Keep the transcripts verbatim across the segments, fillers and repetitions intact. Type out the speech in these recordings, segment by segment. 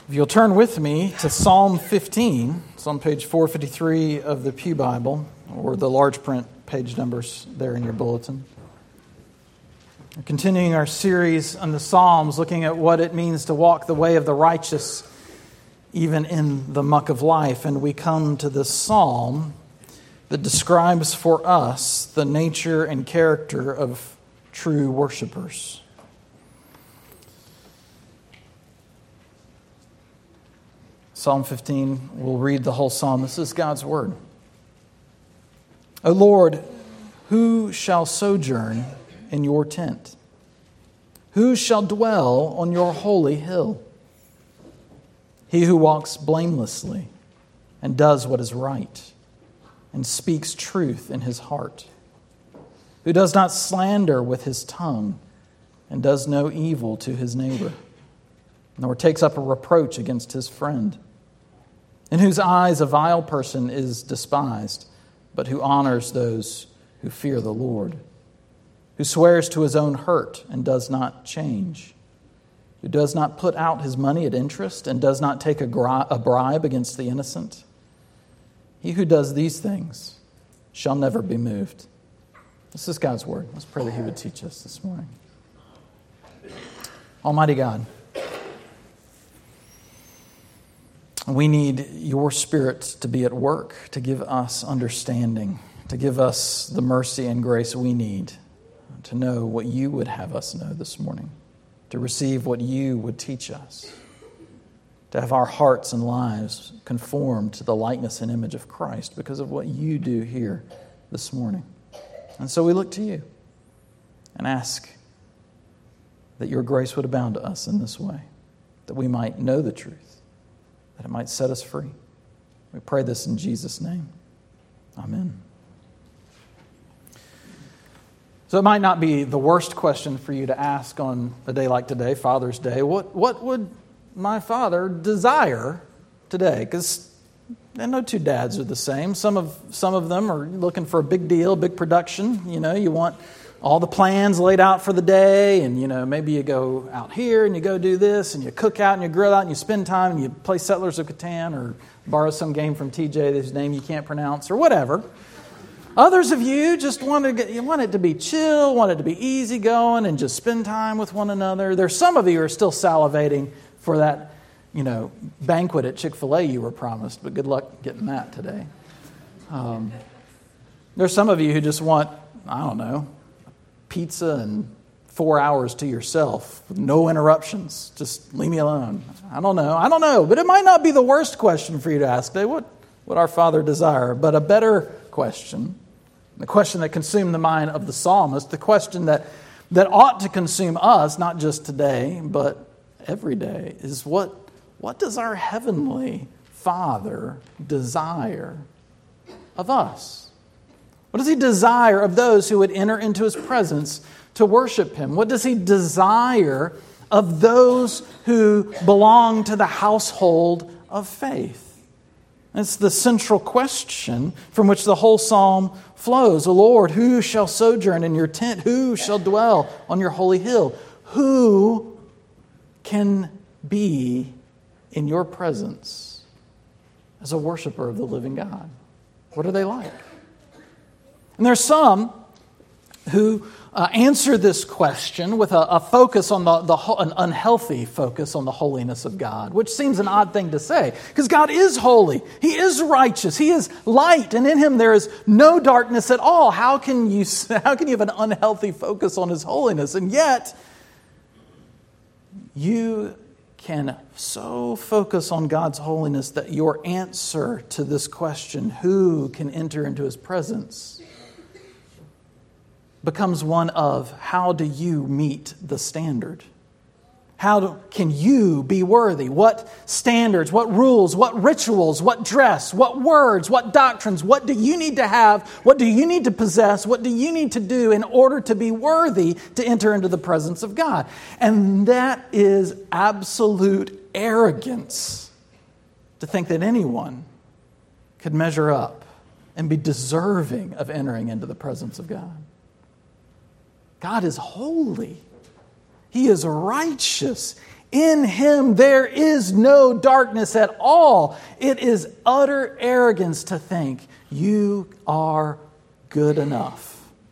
If you'll turn with me to Psalm fifteen, it's on page four fifty-three of the Pew Bible, or the large print page numbers there in your bulletin. We're continuing our series on the Psalms, looking at what it means to walk the way of the righteous, even in the muck of life. And we come to this psalm that describes for us the nature and character of true worshipers. Psalm fifteen, we'll read the whole psalm. This is God's word. O Lord, who shall sojourn in your tent? Who shall dwell on your holy hill? He who walks blamelessly and does what is right and speaks truth in his heart, who does not slander with his tongue and does no evil to his neighbor, nor takes up a reproach against his friend, in whose eyes a vile person is despised, but who honors those who fear the Lord, who swears to his own hurt and does not change, who does not put out his money at interest and does not take a bribe against the innocent. He who does these things shall never be moved. This is God's word. Let's pray that He would teach us this morning. Almighty God, we need your Spirit to be at work, to give us understanding, to give us the mercy and grace we need to know what you would have us know this morning, to receive what you would teach us, to have our hearts and lives conformed to the likeness and image of Christ because of what you do here this morning. And so we look to you and ask that your grace would abound to us in this way, that we might know the truth, that it might set us free. We pray this in Jesus' name. Amen. So it might not be the worst question for you to ask on a day like today, Father's Day. What, what would my father desire today? Because no two dads are the same. Some of some of them are looking for a big deal, big production. You know, you want all the plans laid out for the day, and you know, maybe you go out here and you go do this, and you cook out and you grill out and you spend time and you play Settlers of Catan or borrow some game from T J whose name you can't pronounce or whatever. Others of you just want to get, you want it to be chill, want it to be easygoing, and just spend time with one another. There's some of you who are still salivating for that, you know, banquet at Chick-fil-A you were promised, but good luck getting that today. Um, there's some of you who just want, I don't know, pizza and four hours to yourself with no interruptions. Just leave me alone. I don't know. I don't know. But it might not be the worst question for you to ask today. What would our Father desire? But a better question, the question that consumed the mind of the psalmist, the question that, that ought to consume us, not just today, but every day, is what, what does our Heavenly Father desire of us? What does He desire of those who would enter into His presence to worship Him? What does He desire of those who belong to the household of faith? It's the central question from which the whole psalm flows. O Lord, who shall sojourn in your tent? Who shall dwell on your holy hill? Who can be in your presence as a worshiper of the living God? What are they like? And there's some who uh, answer this question with a, a focus on the, the an unhealthy focus on the holiness of God, which seems an odd thing to say, because God is holy, He is righteous, He is light, and in Him there is no darkness at all. How can you how can you have an unhealthy focus on His holiness? And yet, you can so focus on God's holiness that your answer to this question, who can enter into His presence, becomes one of, how do you meet the standard? How do, can you be worthy? What standards, what rules, what rituals, what dress, what words, what doctrines, what do you need to have? What do you need to possess? What do you need to do in order to be worthy to enter into the presence of God? And that is absolute arrogance to think that anyone could measure up and be deserving of entering into the presence of God. God is holy. He is righteous. In him there is no darkness at all. It is utter arrogance to think you are good enough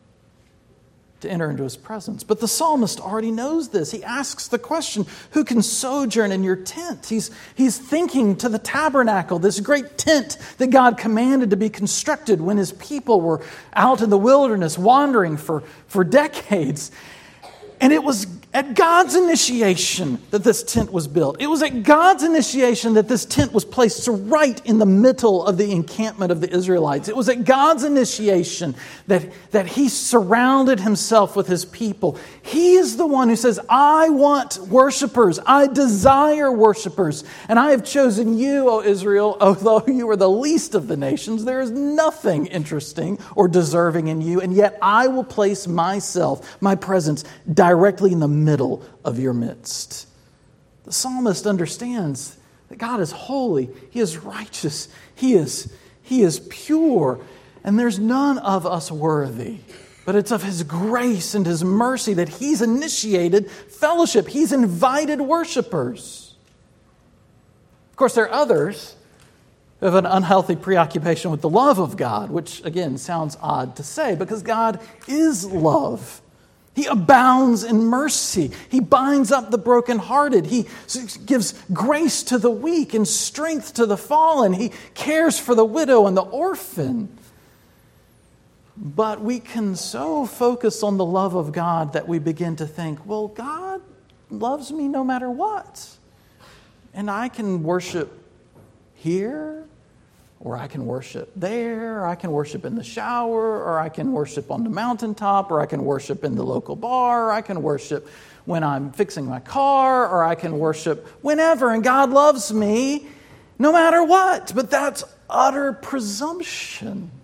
to enter into his presence. But the psalmist already knows this. He asks the question, who can sojourn in your tent? He's, he's thinking to the tabernacle, this great tent that God commanded to be constructed when his people were out in the wilderness wandering for, for decades. And it was at God's initiation that this tent was built. It was at God's initiation that this tent was placed right in the middle of the encampment of the Israelites. It was at God's initiation that, that he surrounded himself with his people. He is the one who says, I want worshipers. I desire worshipers. And I have chosen you, O Israel, although you are the least of the nations. There is nothing interesting or deserving in you. And yet I will place myself, my presence, directly in the middle of your midst. The psalmist understands that God is holy, he is righteous, he is, he is pure, and there's none of us worthy. But it's of his grace and his mercy that he's initiated fellowship. He's invited worshipers. Of course, there are others who have an unhealthy preoccupation with the love of God, which again sounds odd to say because God is love. He abounds in mercy. He binds up the brokenhearted. He gives grace to the weak and strength to the fallen. He cares for the widow and the orphan. But we can so focus on the love of God that we begin to think, well, God loves me no matter what. And I can worship here, or I can worship there, or I can worship in the shower, or I can worship on the mountaintop, or I can worship in the local bar, or I can worship when I'm fixing my car, or I can worship whenever, and God loves me no matter what. But that's utter presumption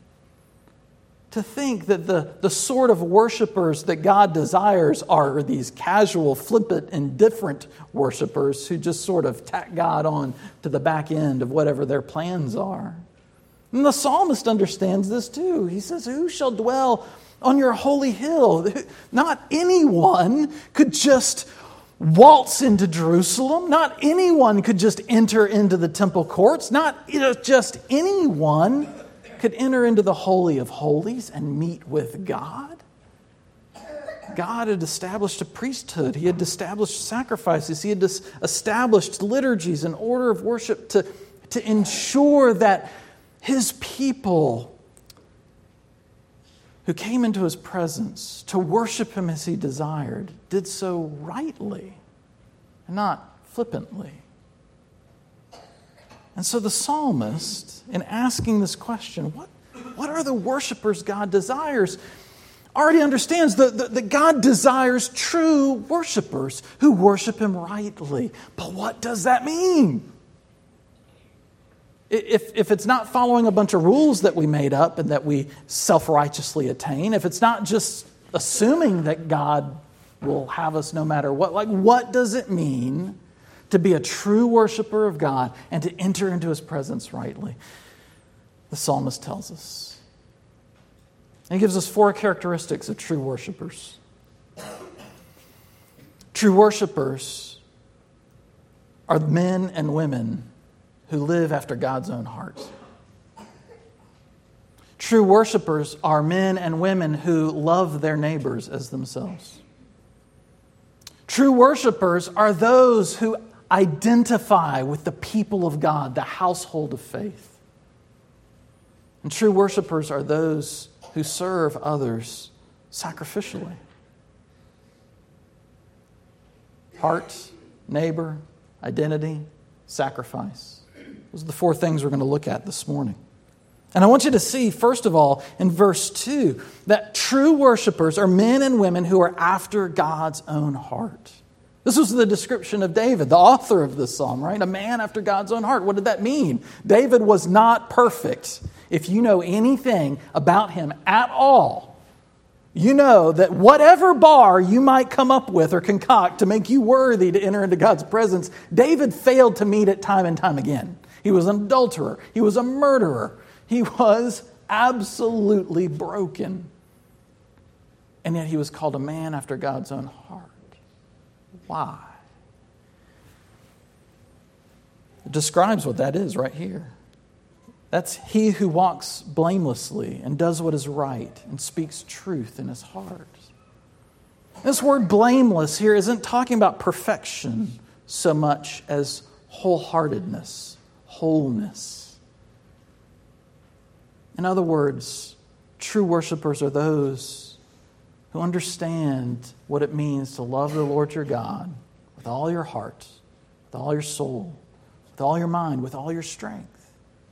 to think that the, the sort of worshipers that God desires are these casual, flippant, indifferent worshipers who just sort of tack God on to the back end of whatever their plans are. And the psalmist understands this too. He says, who shall dwell on your holy hill? Not anyone could just waltz into Jerusalem. Not anyone could just enter into the temple courts. Not just anyone could enter into the Holy of Holies and meet with God. God had established a priesthood. He had established sacrifices. He had established liturgies and order of worship to, to ensure that his people who came into his presence to worship him as he desired did so rightly and not flippantly. And so the psalmist, in asking this question, what, what are the worshipers God desires, already understands that, that, that God desires true worshipers who worship him rightly. But what does that mean? If, if it's not following a bunch of rules that we made up and that we self-righteously attain, if it's not just assuming that God will have us no matter what, like what does it mean to be a true worshiper of God and to enter into his presence rightly? The psalmist tells us. He gives us four characteristics of true worshipers. True worshipers are men and women who live after God's own heart. True worshipers are men and women who love their neighbors as themselves. True worshipers are those who identify with the people of God, the household of faith. And true worshipers are those who serve others sacrificially. Heart, neighbor, identity, sacrifice. Those are the four things we're going to look at this morning. And I want you to see, first of all, in verse two, that true worshipers are men and women who are after God's own heart. This was the description of David, the author of this psalm, right? A man after God's own heart. What did that mean? David was not perfect. If you know anything about him at all, you know that whatever bar you might come up with or concoct to make you worthy to enter into God's presence, David failed to meet it time and time again. He was an adulterer. He was a murderer. He was absolutely broken. And yet he was called a man after God's own heart. Why? It describes what that is right here. That's he who walks blamelessly and does what is right and speaks truth in his heart. This word blameless here isn't talking about perfection so much as wholeheartedness, wholeness. In other words, true worshipers are those who understand what it means to love the Lord your God with all your heart, with all your soul, with all your mind, with all your strength.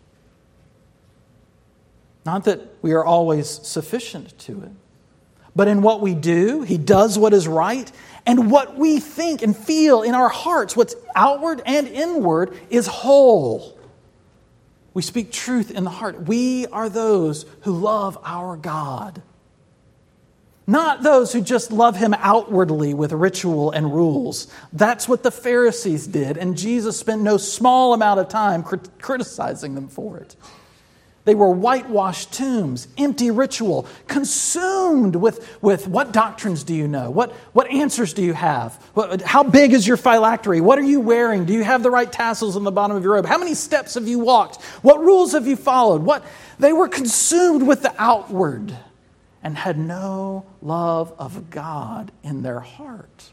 Not that we are always sufficient to it, but in what we do, He does what is right, and what we think and feel in our hearts, what's outward and inward, is whole. We speak truth in the heart. We are those who love our God. Not those who just love Him outwardly with ritual and rules. That's what the Pharisees did, and Jesus spent no small amount of time crit- criticizing them for it. They were whitewashed tombs, empty ritual, consumed with, with what doctrines do you know? What, what answers do you have? What, how big is your phylactery? What are you wearing? Do you have the right tassels on the bottom of your robe? How many steps have you walked? What rules have you followed? What? They were consumed with the outward and had no love of God in their heart.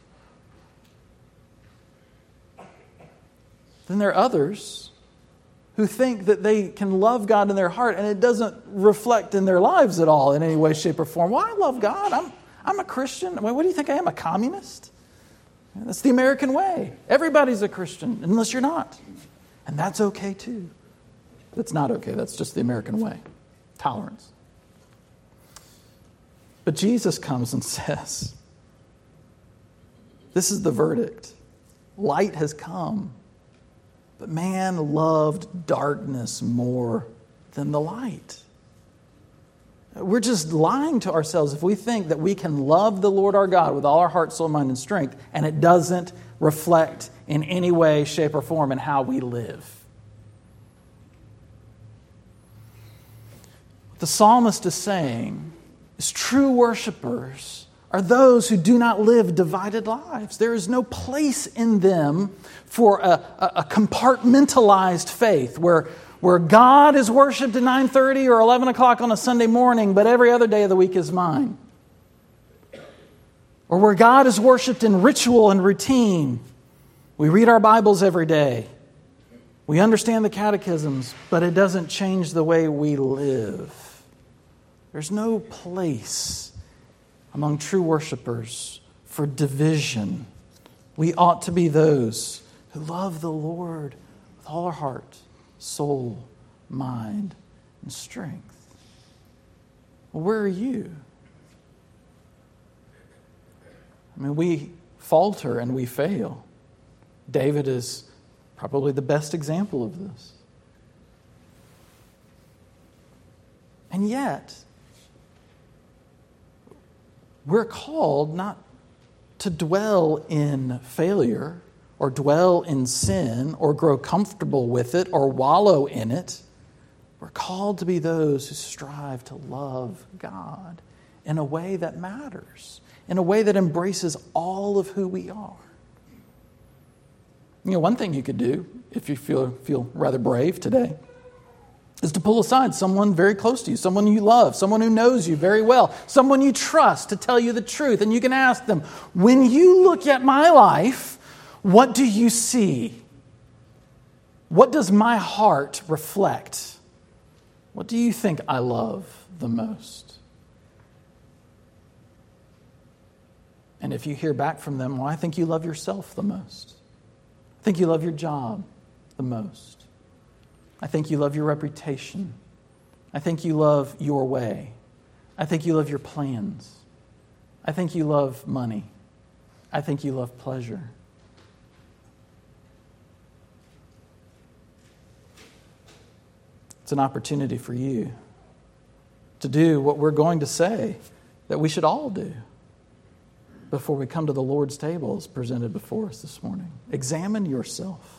Then there are others who think that they can love God in their heart and it doesn't reflect in their lives at all in any way, shape, or form. Well, I love God. I'm, I'm a Christian. Well, what do you think I am, a communist? That's the American way. Everybody's a Christian unless you're not. And that's okay too. That's not okay. That's just the American way. Tolerance. But Jesus comes and says, this is the verdict. Light has come. But man loved darkness more than the light. We're just lying to ourselves if we think that we can love the Lord our God with all our heart, soul, mind, and strength, and it doesn't reflect in any way, shape, or form in how we live. What the psalmist is saying is true worshipers are those who do not live divided lives. There is no place in them for a, a, a compartmentalized faith where, where God is worshipped at nine thirty or eleven o'clock on a Sunday morning, but every other day of the week is mine. Or where God is worshipped in ritual and routine. We read our Bibles every day. We understand the catechisms, but it doesn't change the way we live. There's no place among true worshipers for division. We ought to be those who love the Lord with all our heart, soul, mind, and strength. Well, where are you? I mean, we falter and we fail. David is probably the best example of this. And yet, we're called not to dwell in failure or dwell in sin or grow comfortable with it or wallow in it. We're called to be those who strive to love God in a way that matters, in a way that embraces all of who we are. You know, one thing you could do, if you feel, feel rather brave today, is to pull aside someone very close to you, someone you love, someone who knows you very well, someone you trust to tell you the truth. And you can ask them, when you look at my life, what do you see? What does my heart reflect? What do you think I love the most? And if you hear back from them, well, I think you love yourself the most. I think you love your job the most. I think you love your reputation. I think you love your way. I think you love your plans. I think you love money. I think you love pleasure. It's an opportunity for you to do what we're going to say that we should all do before we come to the Lord's table as presented before us this morning. Examine yourself.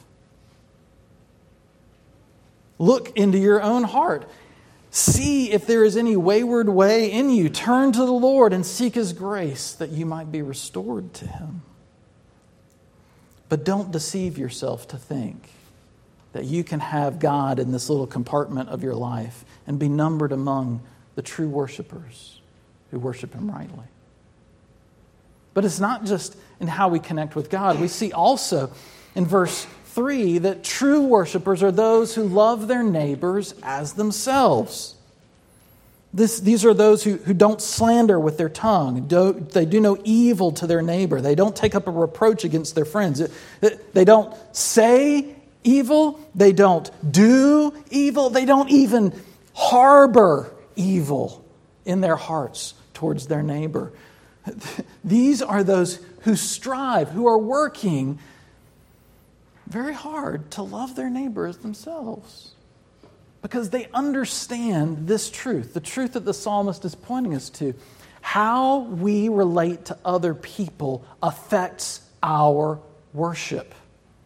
Look into your own heart. See if there is any wayward way in you. Turn to the Lord and seek His grace that you might be restored to Him. But don't deceive yourself to think that you can have God in this little compartment of your life and be numbered among the true worshipers who worship Him rightly. But it's not just in how we connect with God. We see also in verse three that true worshipers are those who love their neighbors as themselves. This, these are those who, who don't slander with their tongue. Don't, they do no evil to their neighbor. They don't take up a reproach against their friends. They don't say evil. They don't do evil. They don't even harbor evil in their hearts towards their neighbor. These are those who strive, who are working very hard to love their neighbor as themselves. Because they understand this truth, the truth that the psalmist is pointing us to. How we relate to other people affects our worship.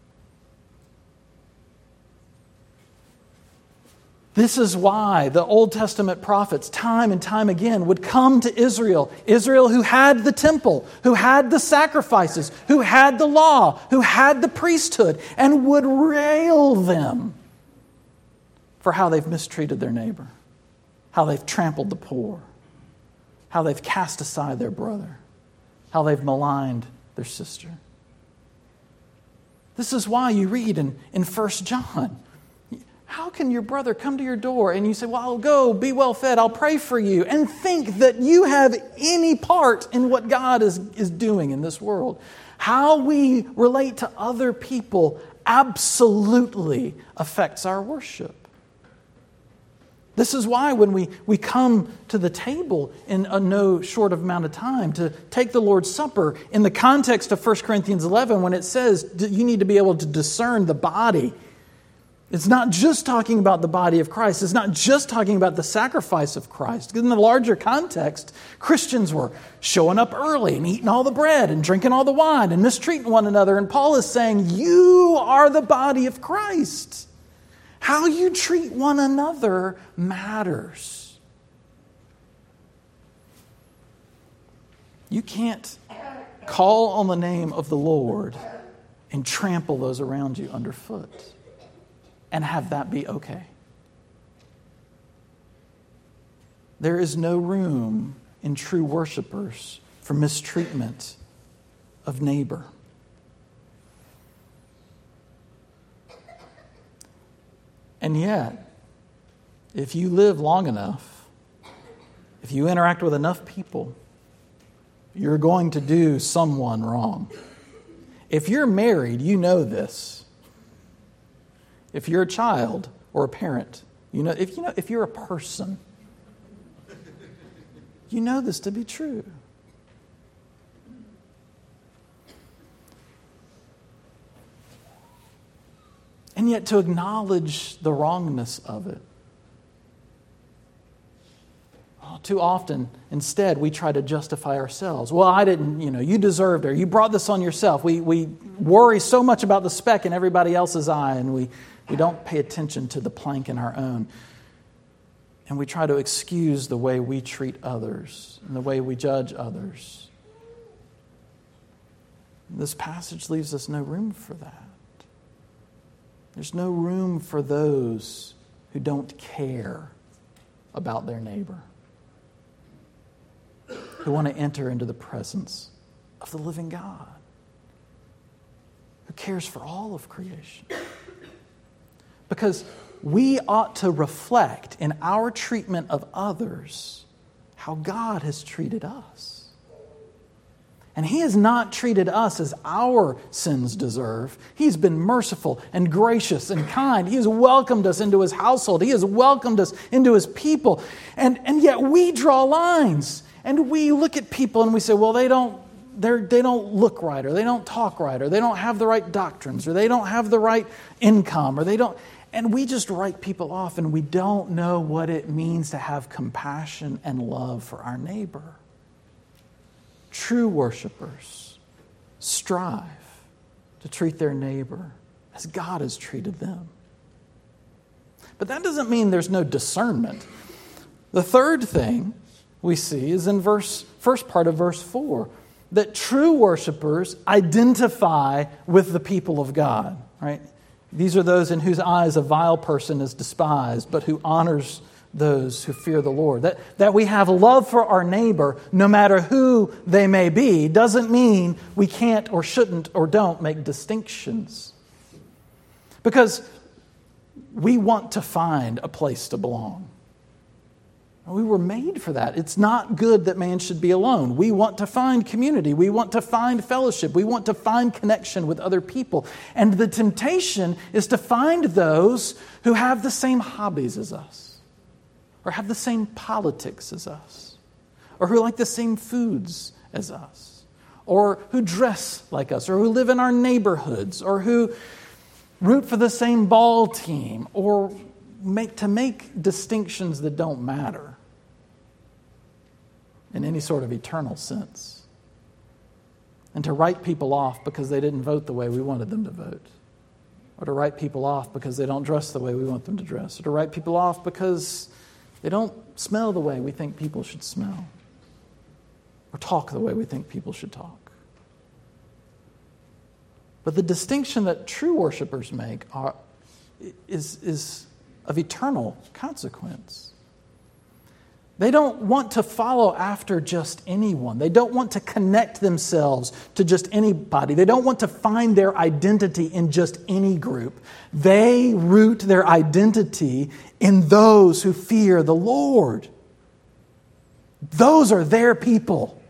This is why the Old Testament prophets, time and time again, would come to Israel. Israel who had the temple, who had the sacrifices, who had the law, who had the priesthood, and would rail them for how they've mistreated their neighbor, how they've trampled the poor, how they've cast aside their brother, how they've maligned their sister. This is why you read in, in First John, how can your brother come to your door and you say, well, I'll go, be well fed, I'll pray for you, and think that you have any part in what God is, is doing in this world? How we relate to other people absolutely affects our worship. This is why when we, we come to the table in a no short amount of time to take the Lord's Supper, in the context of First Corinthians eleven, when it says you need to be able to discern the body, it's not just talking about the body of Christ. It's not just talking about the sacrifice of Christ. In the larger context, Christians were showing up early and eating all the bread and drinking all the wine and mistreating one another. And Paul is saying, you are the body of Christ. How you treat one another matters. You can't call on the name of the Lord and trample those around you underfoot and have that be okay. There is no room in true worshipers for mistreatment of neighbor. And yet, if you live long enough, if you interact with enough people, you're going to do someone wrong. If you're married, you know this. If you're a child or a parent, you know, if you know if you're a person, you know this to be true. And yet to acknowledge the wrongness of it. Oh, too often, instead, we try to justify ourselves. Well, I didn't, you know, you deserved it. Or you brought this on yourself. We we worry so much about the speck in everybody else's eye, and we, we don't pay attention to the plank in our own. And we try to excuse the way we treat others and the way we judge others. This passage leaves us no room for that. There's no room for those who don't care about their neighbor, who want to enter into the presence of the living God, who cares for all of creation. Because we ought to reflect in our treatment of others how God has treated us. And He has not treated us as our sins deserve. He's been merciful and gracious and kind. He has welcomed us into His household. He has welcomed us into His people. And, and yet we draw lines. And we look at people and we say, well, they don't, they're, they don't look right, or they don't talk right, or they don't have the right doctrines, or they don't have the right income, or they don't... And we just write people off, and we don't know what it means to have compassion and love for our neighbor. True worshipers strive to treat their neighbor as God has treated them. But that doesn't mean there's no discernment. The third thing we see is in verse first part of verse four, that true worshipers identify with the people of God, right? These are those in whose eyes a vile person is despised, but who honors those who fear the Lord. That, that we have love for our neighbor, no matter who they may be, doesn't mean we can't or shouldn't or don't make distinctions. Because we want to find a place to belong. We were made for that. It's not good that man should be alone. We want to find community. We want to find fellowship. We want to find connection with other people. And the temptation is to find those who have the same hobbies as us, or have the same politics as us, or who like the same foods as us, or who dress like us, or who live in our neighborhoods, or who root for the same ball team, or make to make distinctions that don't matter in any sort of eternal sense. And to write people off because they didn't vote the way we wanted them to vote. Or to write people off because they don't dress the way we want them to dress. Or to write people off because they don't smell the way we think people should smell. Or talk the way we think people should talk. But the distinction that true worshipers make are, is, is of eternal consequence. They don't want to follow after just anyone. They don't want to connect themselves to just anybody. They don't want to find their identity in just any group. They root their identity in those who fear the Lord. Those are their people.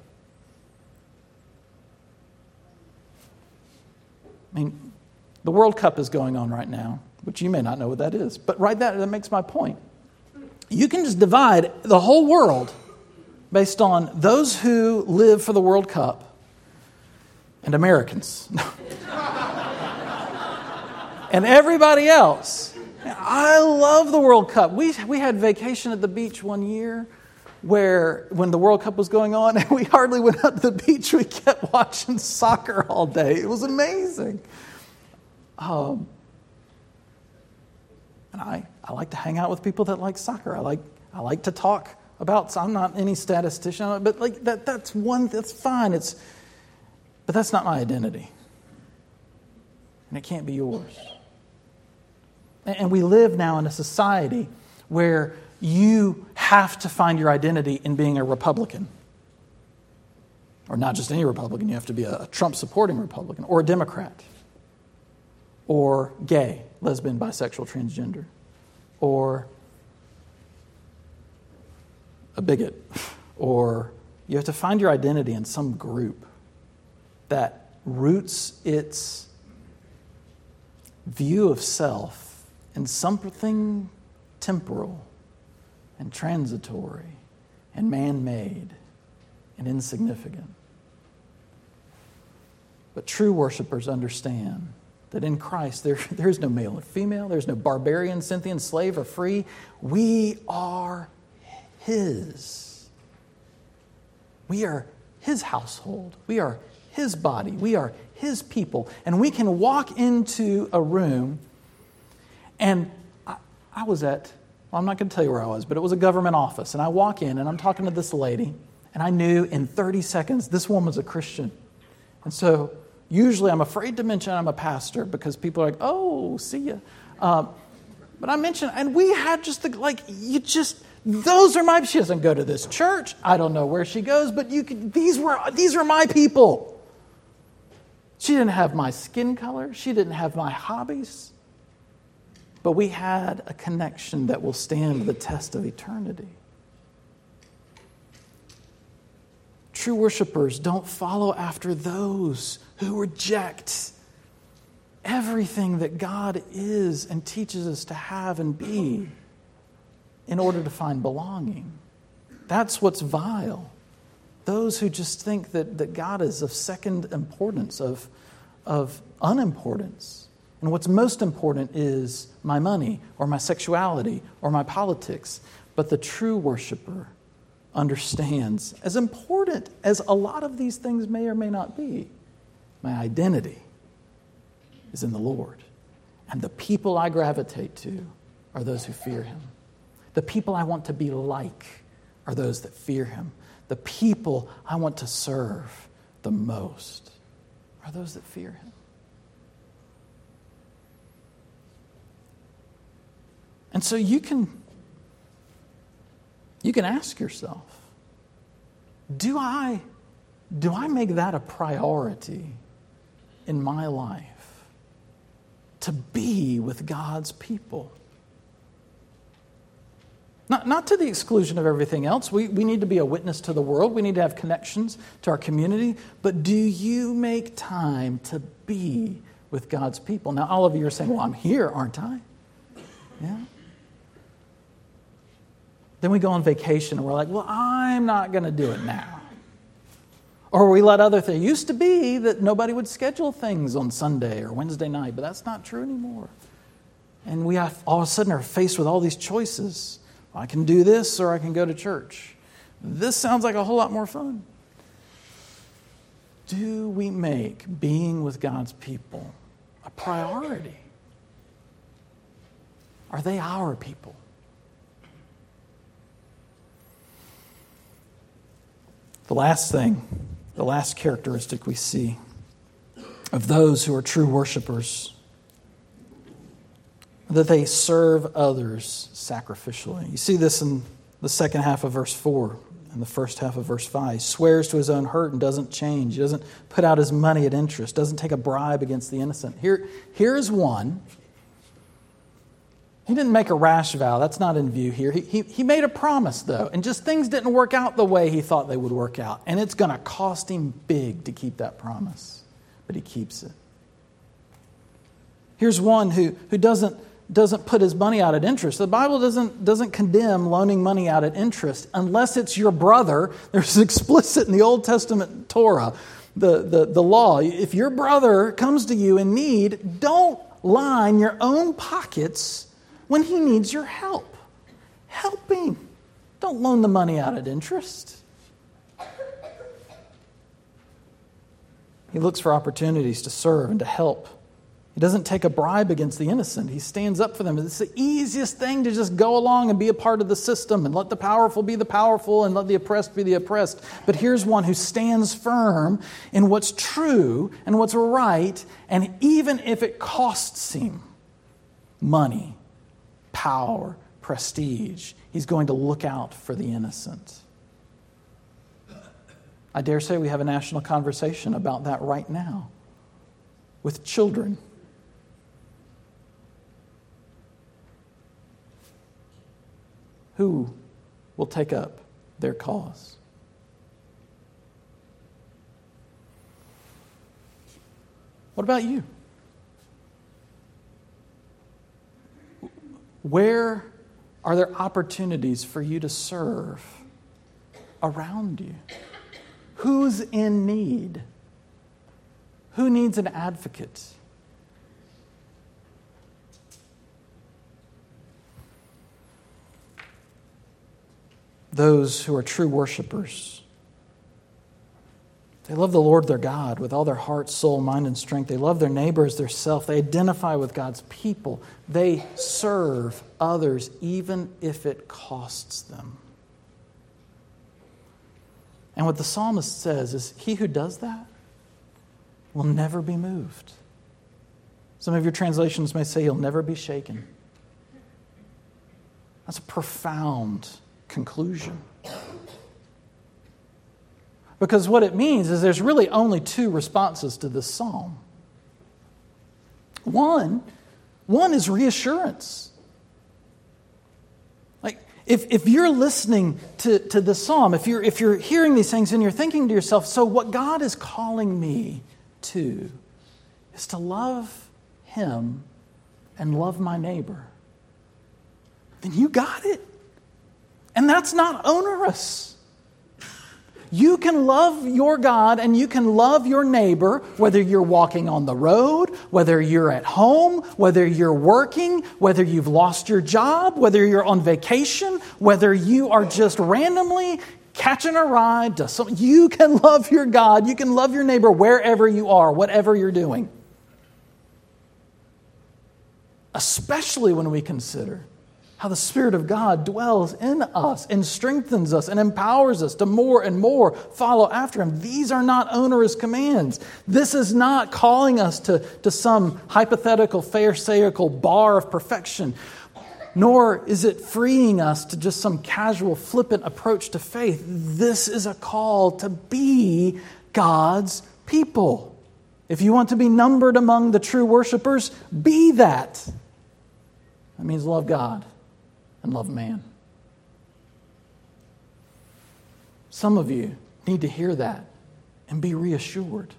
I mean, the World Cup is going on right now, which you may not know what that is. But right there, that makes my point. You can just divide the whole world based on those who live for the World Cup and Americans. And everybody else. I love the World Cup. We we had vacation at the beach one year where when the World Cup was going on, and we hardly went out to the beach. We kept watching soccer all day. It was amazing. Um, and I, I like to hang out with people that like soccer. I like I like to talk about. I'm not any statistician, but like that that's one that's fine. It's but that's not my identity, and it can't be yours. And, and we live now in a society where you have to find your identity in being a Republican. Or not just any Republican, you have to be a Trump-supporting Republican, or a Democrat, or gay, lesbian, bisexual, transgender, or a bigot, or you have to find your identity in some group that roots its view of self in something temporal and transitory and man-made and insignificant. But true worshipers understand that in Christ there, there is no male or female, there's no barbarian, Scythian, slave or free. We are His. We are His household. We are His body. We are His people. And we can walk into a room, and I, I was at, well, I'm not going to tell you where I was, but it was a government office. And I walk in, and I'm talking to this lady, and I knew in thirty seconds this woman's a Christian. And so usually I'm afraid to mention I'm a pastor because people are like, oh, see ya. Uh, but I mentioned, and we had just the, like, you just, those are my, she doesn't go to this church. I don't know where she goes, but you could, these were, these are my people. She didn't have my skin color. She didn't have my hobbies. But we had a connection that will stand the test of eternity. True worshipers don't follow after those who reject everything that God is and teaches us to have and be in order to find belonging. That's what's vile. Those who just think that, that God is of second importance, of, of unimportance. And what's most important is my money or my sexuality or my politics. But the true worshiper understands, as important as a lot of these things may or may not be, my identity is in the Lord. And the people I gravitate to are those who fear Him. The people I want to be like are those that fear Him. The people I want to serve the most are those that fear Him. And so you can, you can ask yourself, do I, do I make that a priority in my life? To be with God's people. Not, not to the exclusion of everything else. We, we need to be a witness to the world. We need to have connections to our community. But do you make time to be with God's people? Now, all of you are saying, well, I'm here, aren't I? Yeah. Then we go on vacation and we're like, well, I'm not going to do it now. Or we let other things. It used to be that nobody would schedule things on Sunday or Wednesday night, but that's not true anymore. And we have, all of a sudden are faced with all these choices. I can do this or I can go to church. This sounds like a whole lot more fun. Do we make being with God's people a priority? Are they our people? The last thing, the last characteristic we see of those who are true worshipers, that they serve others sacrificially. You see this in the second half of verse four and the first half of verse five. He swears to his own hurt and doesn't change. He doesn't put out his money at interest, doesn't take a bribe against the innocent. Here, here's one. He didn't make a rash vow. That's not in view here. He, he, he made a promise, though, and just things didn't work out the way he thought they would work out. And it's going to cost him big to keep that promise, but he keeps it. Here's one who, who doesn't, doesn't put his money out at interest. The Bible doesn't, doesn't condemn loaning money out at interest unless it's your brother. There's explicit in the Old Testament Torah, the, the, the law. If your brother comes to you in need, don't line your own pockets when he needs your help. Help him. Don't loan the money out at interest. He looks for opportunities to serve and to help. He doesn't take a bribe against the innocent. He stands up for them. It's the easiest thing to just go along and be a part of the system and let the powerful be the powerful and let the oppressed be the oppressed. But here's one who stands firm in what's true and what's right, and even if it costs him money, power, prestige, he's going to look out for the innocent. I dare say we have a national conversation about that right now with children. Who will take up their cause? What about you? Where are there opportunities for you to serve around you? Who's in need? Who needs an advocate? Those who are true worshipers, they love the Lord their God with all their heart, soul, mind, and strength. They love their neighbor as their self. They identify with God's people. They serve others even if it costs them. And what the psalmist says is, he who does that will never be moved. Some of your translations may say he'll never be shaken. That's a profound conclusion. Because what it means is there's really only two responses to this psalm. One, one is reassurance. Like if, if you're listening to, to the psalm, if you're if you're hearing these things and you're thinking to yourself, so what God is calling me to is to love Him and love my neighbor, then you got it. And that's not onerous. You can love your God and you can love your neighbor, whether you're walking on the road, whether you're at home, whether you're working, whether you've lost your job, whether you're on vacation, whether you are just randomly catching a ride to some, you can love your God, you can love your neighbor wherever you are, whatever you're doing. Especially when we consider how the Spirit of God dwells in us and strengthens us and empowers us to more and more follow after Him. These are not onerous commands. This is not calling us to, to some hypothetical, pharisaical bar of perfection. nor is it freeing us to just some casual, flippant approach to faith. This is a call to be God's people. If you want to be numbered among the true worshipers, be that. That means love God and love man. Some of you need to hear that and be reassured.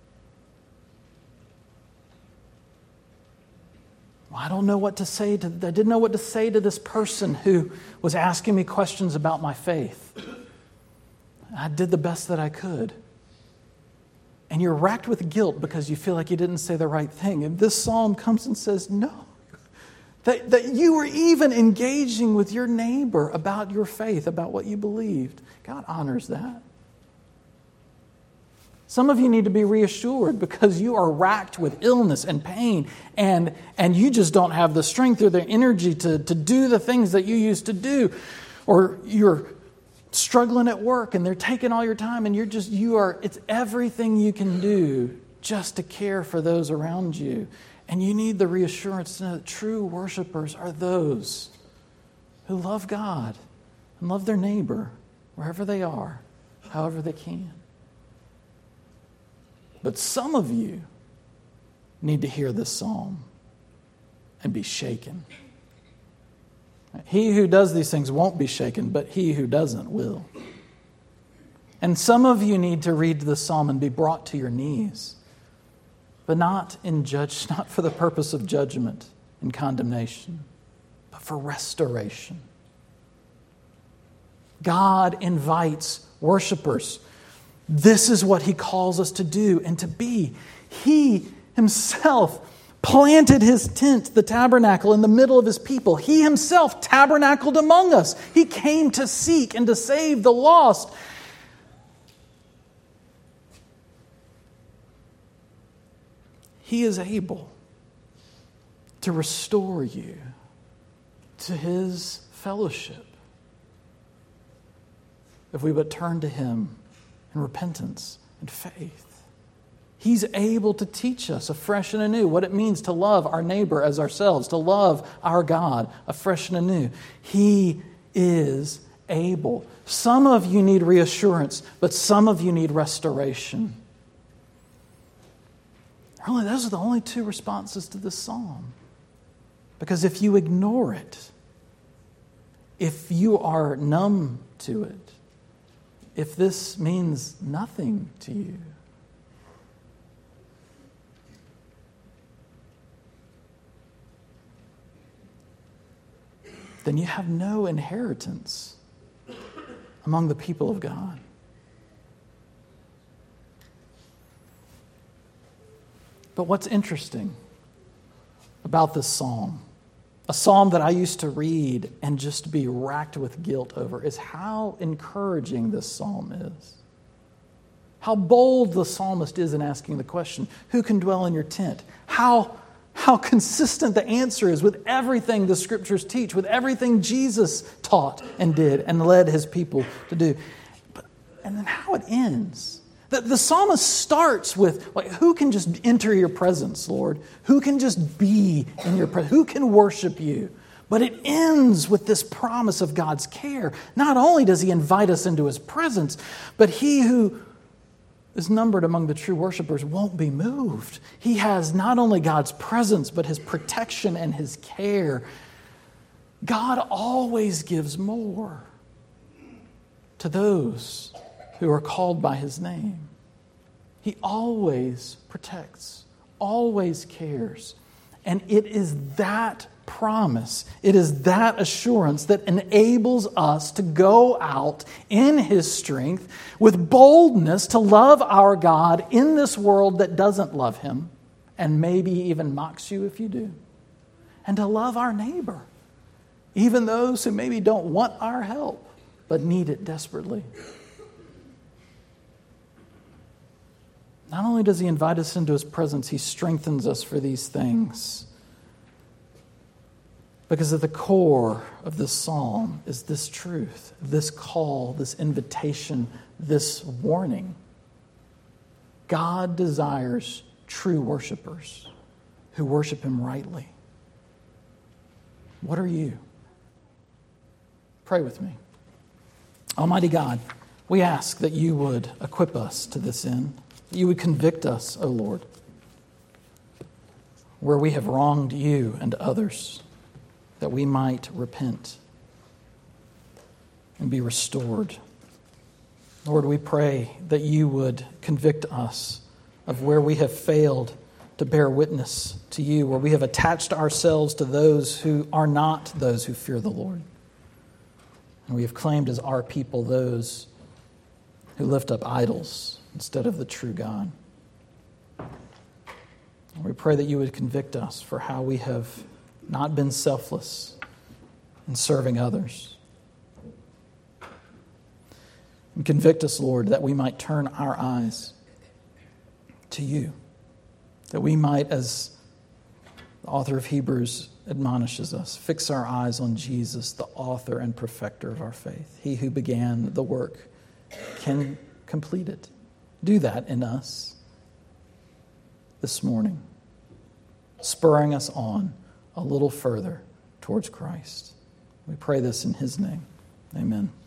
Well, I don't know what to say to, I didn't know what to say to this person who was asking me questions about my faith. I did the best that I could. And you're racked with guilt because you feel like you didn't say the right thing. And this psalm comes and says, no. That, that you were even engaging with your neighbor about your faith, about what you believed. God honors that. Some of you need to be reassured because you are racked with illness and pain, and, and you just don't have the strength or the energy to, to do the things that you used to do. Or you're struggling at work and they're taking all your time, and you're just, you are, it's everything you can do just to care for those around you. And you need the reassurance to know that true worshipers are those who love God and love their neighbor wherever they are, however they can. But some of you need to hear this psalm and be shaken. He who does these things won't be shaken, but he who doesn't will. And some of you need to read the psalm and be brought to your knees. But not in judge, not for the purpose of judgment and condemnation, but for restoration. God invites worshipers. This is what He calls us to do and to be. He Himself planted His tent, the tabernacle, in the middle of His people. He Himself tabernacled among us. He came to seek and to save the lost. He is able to restore you to His fellowship if we but turn to Him in repentance and faith. He's able to teach us afresh and anew what it means to love our neighbor as ourselves, to love our God afresh and anew. He is able. Some of you need reassurance, but some of you need restoration. Really, those are the only two responses to this psalm. Because if you ignore it, if you are numb to it, if this means nothing to you, then you have no inheritance among the people of God. But what's interesting about this psalm, a psalm that I used to read and just be racked with guilt over, is how encouraging this psalm is. How bold the psalmist is in asking the question, who can dwell in your tent? How, how consistent the answer is with everything the Scriptures teach, with everything Jesus taught and did and led His people to do. But, and then how it ends. The, the psalmist starts with, like, who can just enter your presence, Lord? Who can just be in your presence? Who can worship you? But it ends with this promise of God's care. Not only does He invite us into His presence, but he who is numbered among the true worshipers won't be moved. He has not only God's presence, but His protection and His care. God always gives more to those who are called by His name. He always protects, always cares. And it is that promise, it is that assurance that enables us to go out in His strength with boldness to love our God in this world that doesn't love Him and maybe even mocks you if you do. And to love our neighbor, even those who maybe don't want our help but need it desperately. Not only does He invite us into His presence, He strengthens us for these things. Because at the core of this psalm is this truth, this call, this invitation, this warning. God desires true worshipers who worship Him rightly. What are you? Pray with me. Almighty God, we ask that you would equip us to this end. That you would convict us, O Lord, where we have wronged you and others, that we might repent and be restored. Lord, we pray that you would convict us of where we have failed to bear witness to you, where we have attached ourselves to those who are not those who fear the Lord. And we have claimed as our people those who lift up idols instead of the true God. And we pray that you would convict us for how we have not been selfless in serving others. And convict us, Lord, that we might turn our eyes to you, that we might, as the author of Hebrews admonishes us, fix our eyes on Jesus, the author and perfecter of our faith. He who began the work can complete it. Do that in us this morning, spurring us on a little further towards Christ. We pray this in his name. Amen.